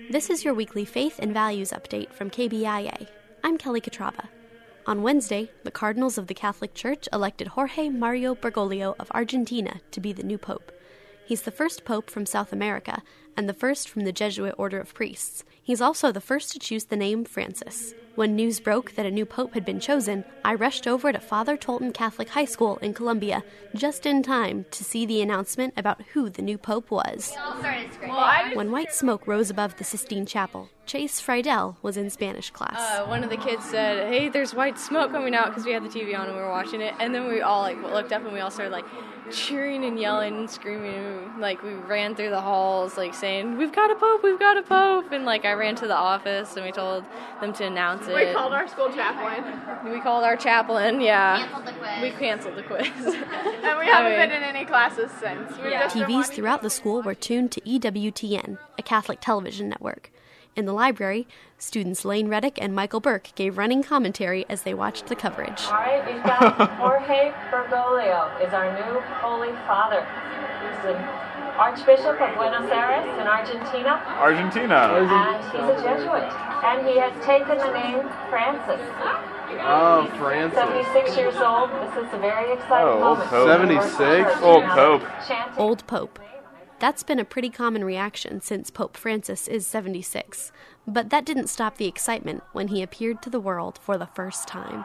This is your weekly Faith and Values update from KBIA. I'm Kelly Catrava. On Wednesday, the Cardinals of the Catholic Church elected Jorge Mario Bergoglio of Argentina to be the new pope. He's the first pope from South America and the first from the Jesuit Order of Priests. He's also the first to choose the name Francis. When news broke that a new pope had been chosen, I rushed over to Father Tolton Catholic High School in Columbia just in time to see the announcement about who the new pope was. When white smoke rose above the Sistine Chapel, Chase Friedel was in Spanish class. One of the kids said, "Hey, there's white smoke coming out," because we had the TV on and we were watching it. And then we all looked up and we all started cheering and yelling and screaming. We ran through the halls saying, "We've got a pope, we've got a pope." And I ran to the office and we told them to announce it. We called our school chaplain. We called our chaplain, yeah. Canceled the quiz. We canceled the quiz. And we haven't been in any classes since. TVs throughout the school were tuned to EWTN, a Catholic television network. In the library, students Lane Reddick and Michael Burke gave running commentary as they watched the coverage. All right, we've got Jorge Bergoglio is our new Holy Father. He's the Archbishop of Buenos Aires in Argentina. And he's a Jesuit. And he has taken the name Francis. Oh, Francis. 76 years old. This is a very exciting moment. 76? Old Pope. Old Pope. That's been a pretty common reaction since Pope Francis is 76. But that didn't stop the excitement when he appeared to the world for the first time.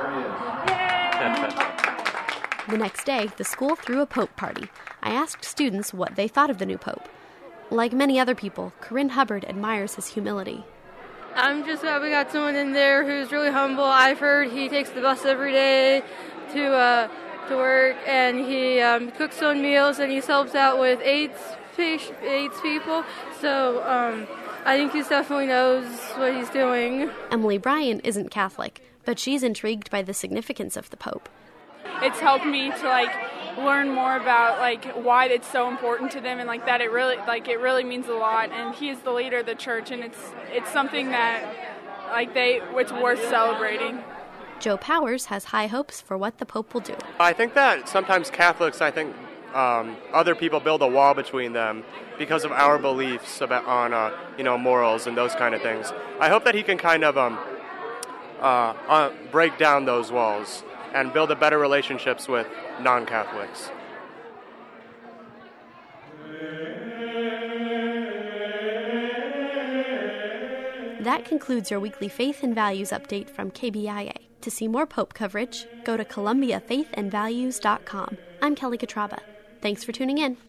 The next day, the school threw a Pope party. I asked students what they thought of the new Pope. Like many other people, Corinne Hubbard admires his humility. I'm just glad we got someone in there who's really humble. I've heard he takes the bus every day to work, and he cooks his own meals, and he helps out with AIDS people. So I think he definitely knows what he's doing. Emily Bryan isn't Catholic, but she's intrigued by the significance of the Pope. It's helped me to learn more about why it's so important to them, and that it really means a lot. And he is the leader of the church, and it's something that it's worth celebrating. Joe Powers has high hopes for what the Pope will do. I think that sometimes Catholics, other people build a wall between them because of our beliefs on morals and those kind of things. I hope that he can kind of break down those walls and build a better relationships with non-Catholics. That concludes your weekly Faith and Values update from KBIA. To see more Pope coverage, go to ColumbiaFaithandValues.com. I'm Kelly Catrava. Thanks for tuning in.